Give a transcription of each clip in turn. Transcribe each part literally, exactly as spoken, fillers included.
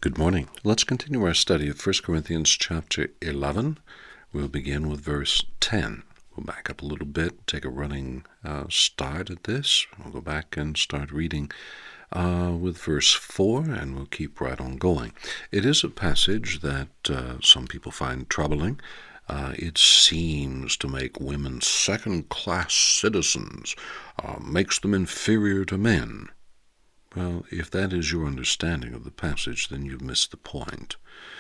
Good morning. Let's continue our study of First Corinthians chapter eleven. We'll begin with verse ten. We'll back up a little bit, take a running uh, start at this. We'll go back and start reading uh, with verse four, and we'll keep right on going. It is a passage that uh, some people find troubling. Uh, it seems to make women second-class citizens, uh, makes them inferior to men. Well, if that is your understanding of the passage, then you've missed the point.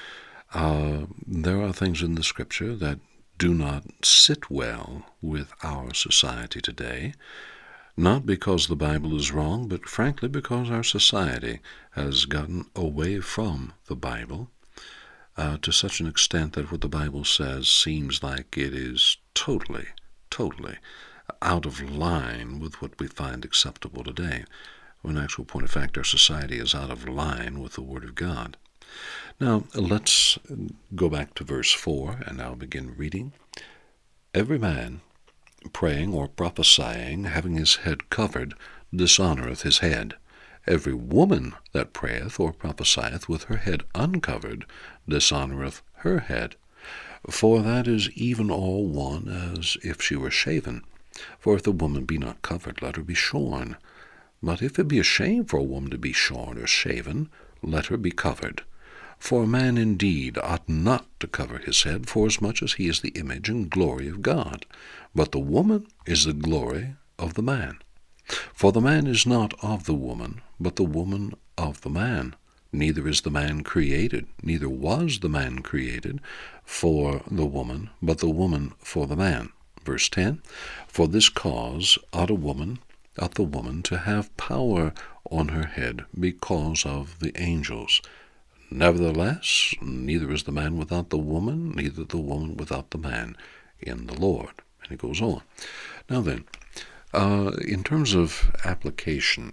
Uh, there are things in the Scripture that do not sit well with our society today, not because the Bible is wrong, but frankly because our society has gotten away from the Bible uh, to such an extent that what the Bible says seems like it is totally, totally out of line with what we find acceptable today. In actual point of fact, our society is out of line with the Word of God. Now, let's go back to verse four, and I'll begin reading. Every man praying or prophesying, having his head covered, dishonoureth his head. Every woman that prayeth or prophesieth with her head uncovered, dishonoureth her head. For that is even all one as if she were shaven. For if the woman be not covered, let her be shorn. But if it be a shame for a woman to be shorn or shaven, let her be covered. For a man indeed ought not to cover his head, forasmuch as he is the image and glory of God. But the woman is the glory of the man. For the man is not of the woman, but the woman of the man. Neither is the man created, neither was the man created for the woman, but the woman for the man. Verse ten, For this cause ought a woman ought the woman to have power on her head because of the angels. Nevertheless, neither is the man without the woman, neither the woman without the man in the Lord. And it goes on. Now then, uh, in terms of application,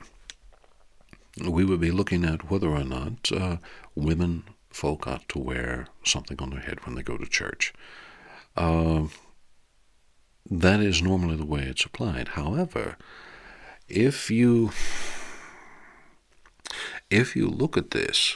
we would be looking at whether or not uh, women folk ought to wear something on their head when they go to church. Uh, that is normally the way it's applied. However, If you, if you look at this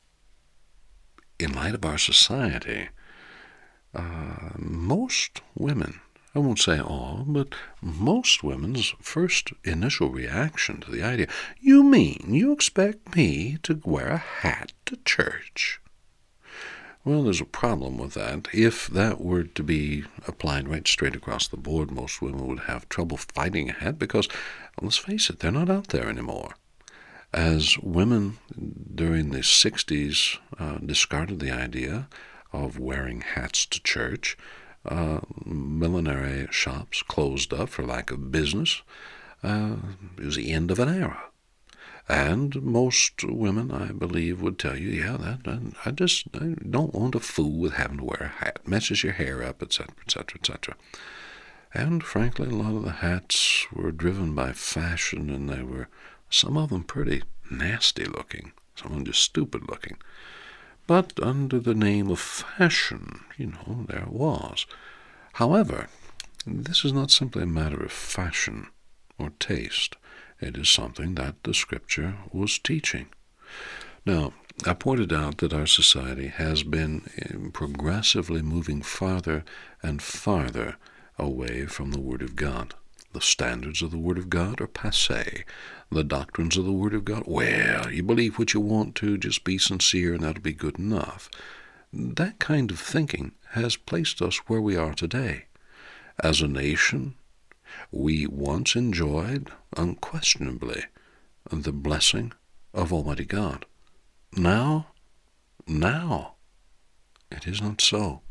in light of our society, uh, most women, I won't say all, but most women's first initial reaction to the idea, you mean you expect me to wear a hat to church? Well, there's a problem with that. If that were to be applied right straight across the board, most women would have trouble finding a hat because, let's face it, they're not out there anymore. As women during the sixties uh, discarded the idea of wearing hats to church, uh, millinery shops closed up for lack of business. Uh, it was the end of an era. And most women, I believe, would tell you, yeah, that I just I don't want to fool with having to wear a hat. Messes your hair up, et cetera, et cetera, et cetera. And frankly, a lot of the hats were driven by fashion, and they were, some of them pretty nasty looking, some of them just stupid looking. But under the name of fashion, you know, there it was. However, this is not simply a matter of fashion or taste. It is something that the Scripture was teaching. Now, I pointed out that our society has been progressively moving farther and farther away from the Word of God. The standards of the Word of God are passé. The doctrines of the Word of God, well, you believe what you want to, just be sincere and that'll be good enough. That kind of thinking has placed us where we are today. As a nation, we once enjoyed, unquestionably, the blessing of Almighty God. Now, now, it is not so.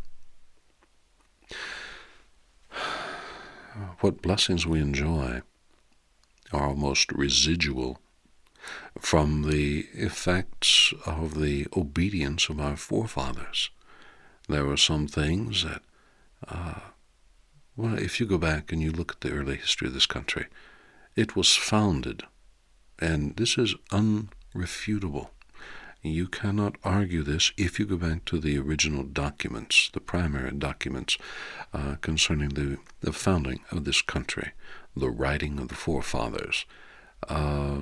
What blessings we enjoy are almost residual from the effects of the obedience of our forefathers. There were some things that uh, Well, if you go back and you look at the early history of this country, it was founded, and this is unrefutable. You cannot argue this if you go back to the original documents, the primary documents uh, concerning the, the founding of this country, the writing of the forefathers. Uh,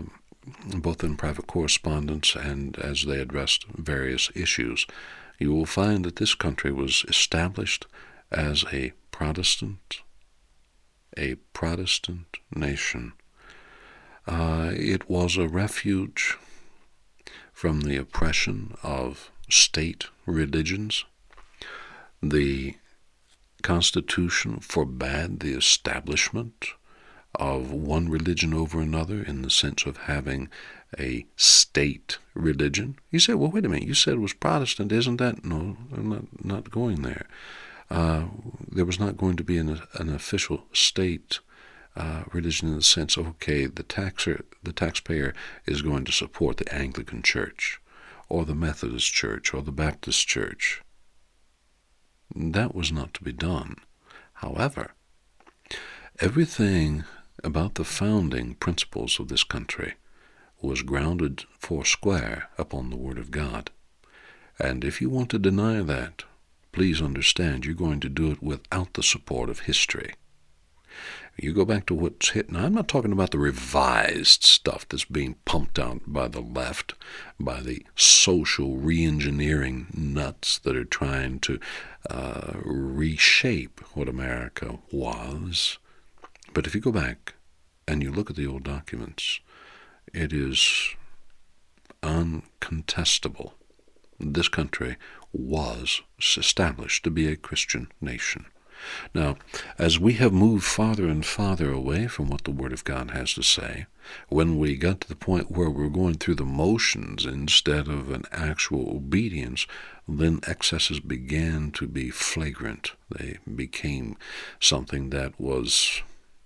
both in private correspondence and as they addressed various issues, you will find that this country was established as a Protestant, a Protestant nation. Uh, it was a refuge from the oppression of state religions. The Constitution forbade the establishment of one religion over another in the sense of having a state religion. You say, well, wait a minute, you said it was Protestant, isn't that? No, I'm not, not going there. Uh, there was not going to be an, an official state uh, religion in the sense of, okay, the taxer, the taxpayer is going to support the Anglican Church or the Methodist Church or the Baptist Church. That was not to be done. However, everything about the founding principles of this country was grounded foursquare upon the Word of God. And if you want to deny that, please understand you're going to do it without the support of history. You go back to what's hit. Now, I'm not talking about the revised stuff that's being pumped out by the left, by the social re-engineering nuts that are trying to uh, reshape what America was. But if you go back and you look at the old documents, it is uncontestable. This country was established to be a Christian nation. Now, as we have moved farther and farther away from what the Word of God has to say, when we got to the point where we're going through the motions instead of an actual obedience, then excesses began to be flagrant. They became something that was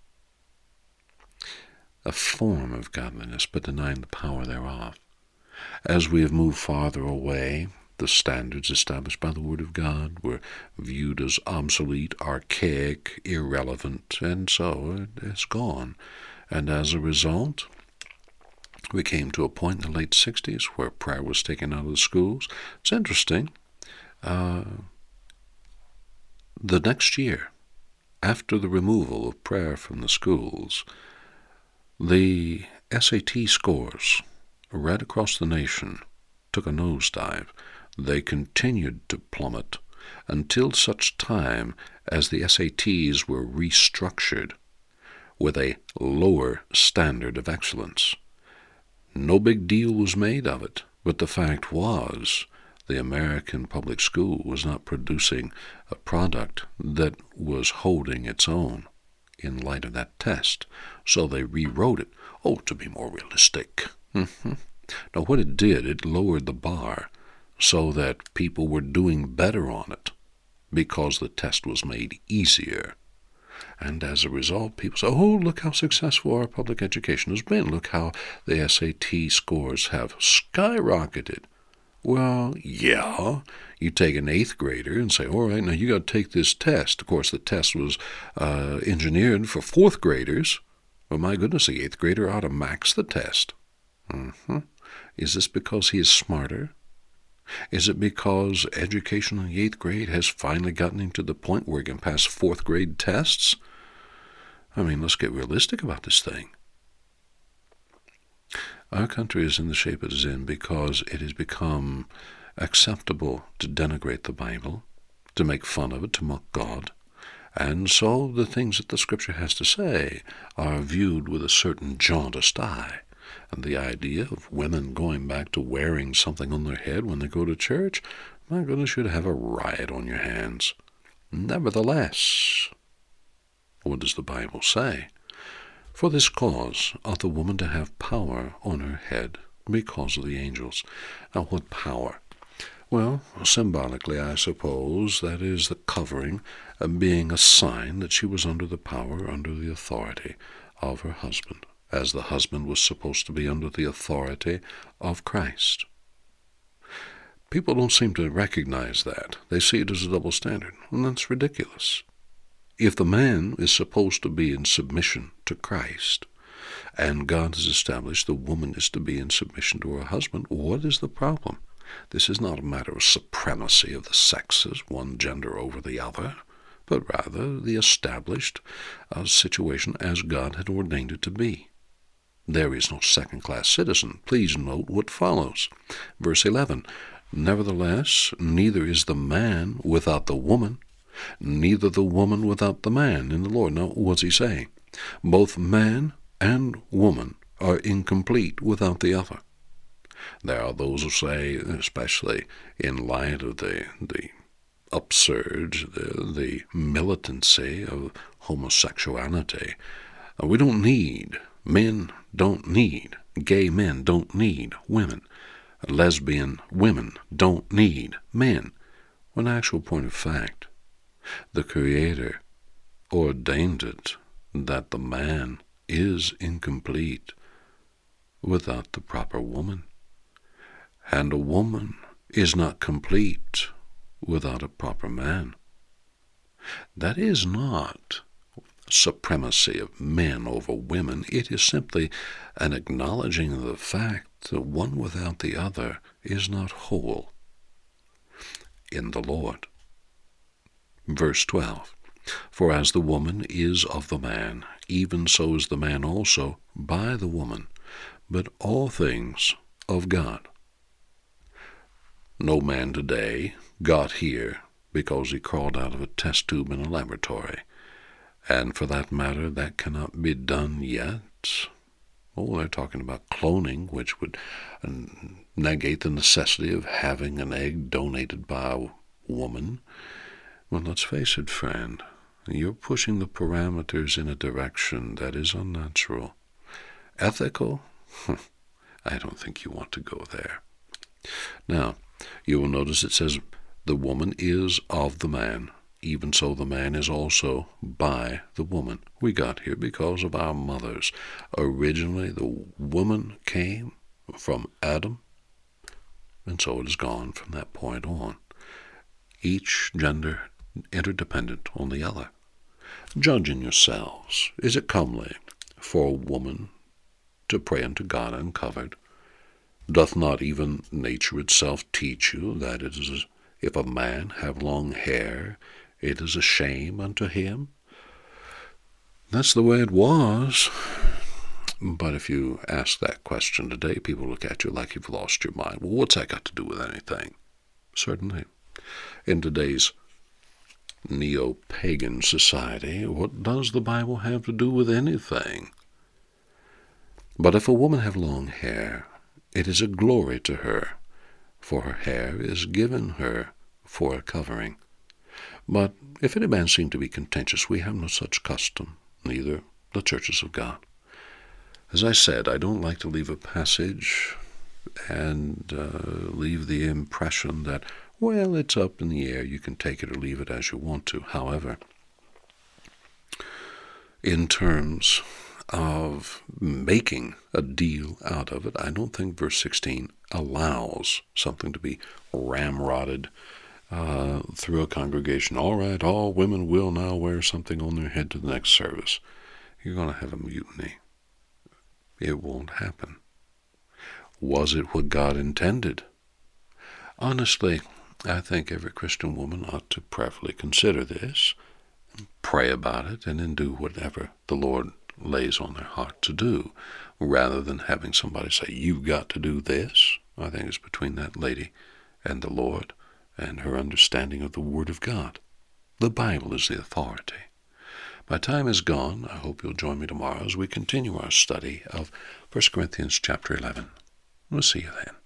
a form of godliness, but denying the power thereof. As we have moved farther away, the standards established by the Word of God were viewed as obsolete, archaic, irrelevant, and so it's gone. And as a result, we came to a point in the late sixties where prayer was taken out of the schools. It's interesting. Uh, the next year, after the removal of prayer from the schools, the S A T scores right across the nation took a nosedive. They continued to plummet until such time as the S A Ts were restructured with a lower standard of excellence. No big deal was made of it, but the fact was the American public school was not producing a product that was holding its own in light of that test. So they rewrote it, oh, to be more realistic. Mm-hmm. Now, what it did, it lowered the bar so that people were doing better on it because the test was made easier. And as a result, people say, oh, look how successful our public education has been. Look how the S A T scores have skyrocketed. Well, yeah, you take an eighth grader and say, all right, now you got to take this test. Of course, the test was uh, engineered for fourth graders. Well, my goodness, the eighth grader ought to max the test. Mm-hmm. Is this because he is smarter? Is it because education in the eighth grade has finally gotten him to the point where he can pass fourth grade tests? I mean, let's get realistic about this thing. Our country is in the shape it is in because it has become acceptable to denigrate the Bible, to make fun of it, to mock God. And so the things that the Scripture has to say are viewed with a certain jaundiced eye. And the idea of women going back to wearing something on their head when they go to church, my goodness, you'd have a riot on your hands. Nevertheless, what does the Bible say? For this cause ought the woman to have power on her head because of the angels. Now, what power? Well, symbolically, I suppose, that is the covering, uh, being a sign that she was under the power, under the authority of her husband, as the husband was supposed to be under the authority of Christ. People don't seem to recognize that. They see it as a double standard, and that's ridiculous. If the man is supposed to be in submission to Christ, and God has established the woman is to be in submission to her husband, what is the problem? This is not a matter of supremacy of the sexes, one gender over the other, but rather the established uh, situation as God had ordained it to be. There is no second-class citizen. Please note what follows. Verse eleven, nevertheless, neither is the man without the woman, neither the woman without the man in the Lord. Now, what's he saying? Both man and woman are incomplete without the other. There are those who say, especially in light of the the upsurge, the, the militancy of homosexuality, we don't need, men don't need, gay men don't need women, lesbian women don't need men. When in actual point of fact, the Creator ordained it that the man is incomplete without the proper woman, and a woman is not complete without a proper man. That is not supremacy of men over women. It is simply an acknowledging of the fact that one without the other is not whole in the Lord. Verse twelve, for as the woman is of the man, even so is the man also by the woman, but all things of God. No man today got here because he crawled out of a test tube in a laboratory. And for that matter, that cannot be done yet. Oh, they're talking about cloning, which would negate the necessity of having an egg donated by a woman. Well, let's face it, friend, you're pushing the parameters in a direction that is unnatural. Ethical? I don't think you want to go there. Now, you will notice it says, the woman is of the man, even so the man is also by the woman. We got here because of our mothers. Originally, the woman came from Adam, and so it has gone from that point on. Each gender interdependent on the other. Judging yourselves, is it comely for a woman to pray unto God uncovered? Doth not even nature itself teach you that it is, if a man have long hair, it is a shame unto him? That's the way it was. But if you ask that question today, people look at you like you've lost your mind. Well, what's that got to do with anything? Certainly. In today's neo-pagan society, what does the Bible have to do with anything? But if a woman have long hair, it is a glory to her, for her hair is given her for a covering. But if any man seem to be contentious, we have no such custom, neither the churches of God. As I said, I don't like to leave a passage and uh, leave the impression that, well, it's up in the air, you can take it or leave it as you want to. However, in terms of making a deal out of it, I don't think verse sixteen allows something to be ramrodded uh, through a congregation. All right, all women will now wear something on their head to the next service. You're going to have a mutiny. It won't happen. Was it what God intended? Honestly, I think every Christian woman ought to prayerfully consider this, pray about it, and then do whatever the Lord lays on their heart to do, rather than having somebody say, you've got to do this. I think it's between that lady and the Lord and her understanding of the Word of God. The Bible is the authority. My time is gone. I hope you'll join me tomorrow as we continue our study of First Corinthians chapter eleven. We'll see you then.